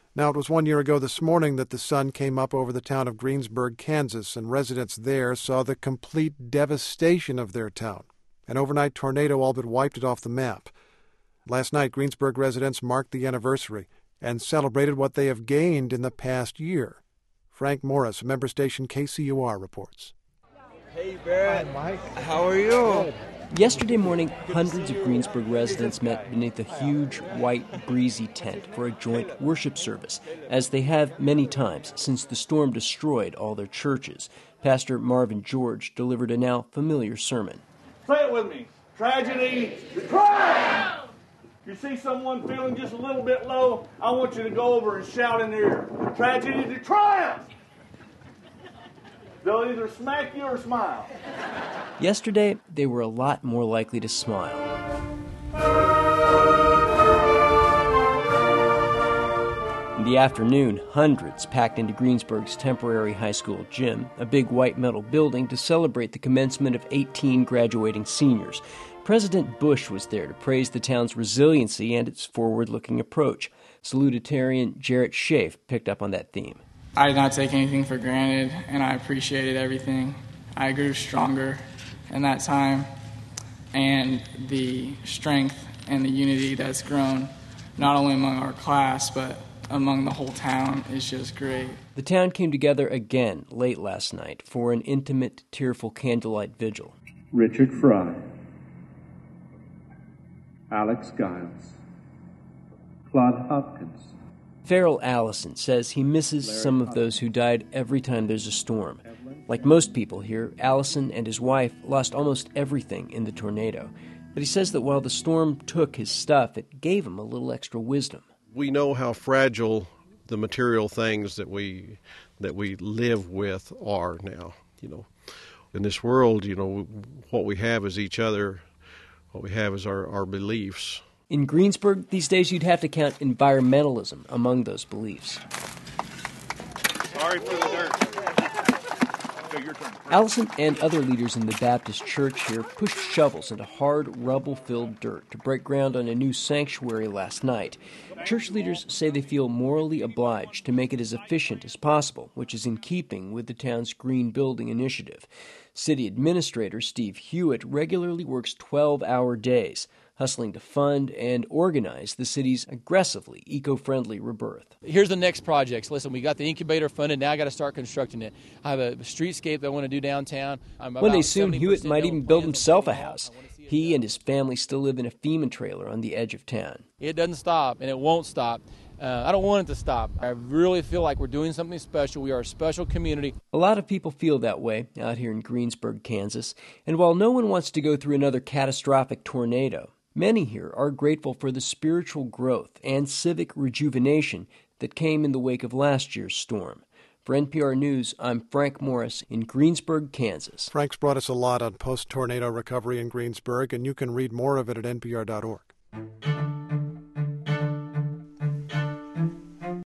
Now, it was 1 year ago this morning that the sun came up over the town of Greensburg, Kansas, and residents there saw the complete devastation of their town. An overnight tornado all but wiped it off the map. Last night, Greensburg residents marked the anniversary and celebrated what they have gained in the past year. Frank Morris, member station KCUR, reports. Hey, Barrett. Hi, Mike. How are you? Good. Yesterday morning, hundreds of Greensburg residents met beneath a huge, white, breezy tent for a joint worship service, as they have many times since the storm destroyed all their churches. Pastor Marvin George delivered a now familiar sermon. Say it with me. Tragedy to triumph! You see someone feeling just a little bit low, I want you to go over and shout in their ear, tragedy to triumph! They'll either smack you or smile. Yesterday, they were a lot more likely to smile. In the afternoon, hundreds packed into Greensburg's temporary high school gym, a big white metal building, to celebrate the commencement of 18 graduating seniors. President Bush was there to praise the town's resiliency and its forward-looking approach. Salutatorian Jarrett Schaaf picked up on that theme. I did not take anything for granted, and I appreciated everything. I grew stronger in that time, and the strength and the unity that's grown, not only among our class, but among the whole town, is just great. The town came together again late last night for an intimate, tearful candlelight vigil. Richard Fry, Alex Giles, Claude Hopkins. Farrell Allison says he misses some of those who died every time there's a storm. Like most people here, Allison and his wife lost almost everything in the tornado. But he says that while the storm took his stuff, it gave him a little extra wisdom. We know how fragile the material things that we live with are now. In this world, what we have is each other. What we have is our beliefs. In Greensburg, these days you'd have to count environmentalism among those beliefs. Sorry for the dirt. Okay, your turn. Allison and other leaders in the Baptist church here pushed shovels into hard, rubble-filled dirt to break ground on a new sanctuary last night. Church leaders say they feel morally obliged to make it as efficient as possible, which is in keeping with the town's green building initiative. City Administrator Steve Hewitt regularly works 12-hour days, hustling to fund and organize the city's aggressively eco-friendly rebirth. Here's the next projects. Listen, we got the incubator funded. Now I got to start constructing it. I have a streetscape that I want to do downtown. One day soon, Hewitt might even build himself a house. He and his family still live in a FEMA trailer on the edge of town. It doesn't stop, and it won't stop. I don't want it to stop. I really feel like we're doing something special. We are a special community. A lot of people feel that way out here in Greensburg, Kansas. And while no one wants to go through another catastrophic tornado, many here are grateful for the spiritual growth and civic rejuvenation that came in the wake of last year's storm. For NPR News, I'm Frank Morris in Greensburg, Kansas. Frank's brought us a lot on post-tornado recovery in Greensburg, and you can read more of it at npr.org.